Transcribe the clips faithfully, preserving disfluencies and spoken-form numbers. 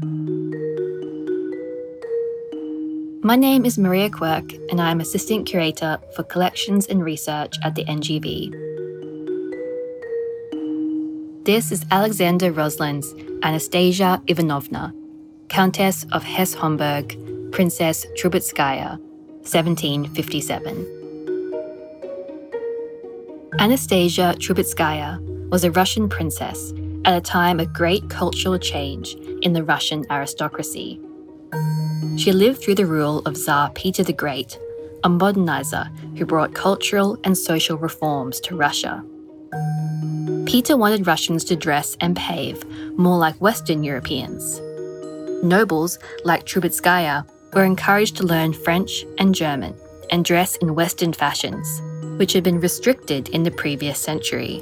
My name is Maria Quirk, and I am Assistant Curator for Collections and Research at the N G V. This is Alexander Roslin's Anastasia Ivanovna, Countess of Hesse-Homburg, Princess Trubetskaya, seventeen fifty-seven. Anastasia Trubetskaya was a Russian princess at a time of great cultural change in the Russian aristocracy. She lived through the rule of Tsar Peter the Great, a modernizer who brought cultural and social reforms to Russia. Peter wanted Russians to dress and behave more like Western Europeans. Nobles, like Trubetskaya, were encouraged to learn French and German and dress in Western fashions, which had been restricted in the previous century.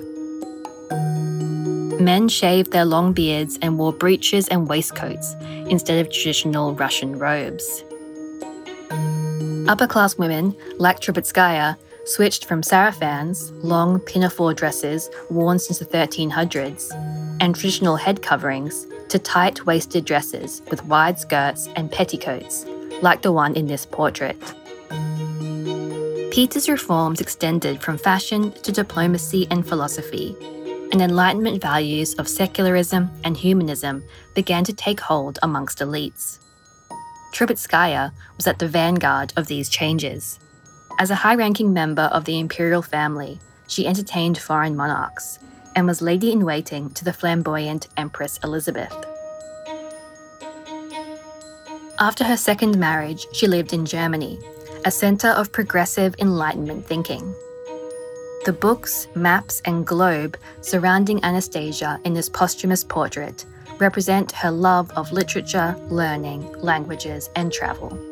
Men shaved their long beards and wore breeches and waistcoats instead of traditional Russian robes. Upper-class women, like Trubetskaya, switched from sarafans, long pinafore dresses worn since the thirteen hundreds, and traditional head coverings to tight-waisted dresses with wide skirts and petticoats, like the one in this portrait. Peter's reforms extended from fashion to diplomacy and philosophy, and Enlightenment values of secularism and humanism began to take hold amongst elites. Trubetskaya was at the vanguard of these changes. As a high-ranking member of the imperial family, she entertained foreign monarchs and was lady-in-waiting to the flamboyant Empress Elizabeth. After her second marriage, she lived in Germany, a centre of progressive Enlightenment thinking. The books, maps, and globe surrounding Anastasia in this posthumous portrait represent her love of literature, learning, languages, and travel.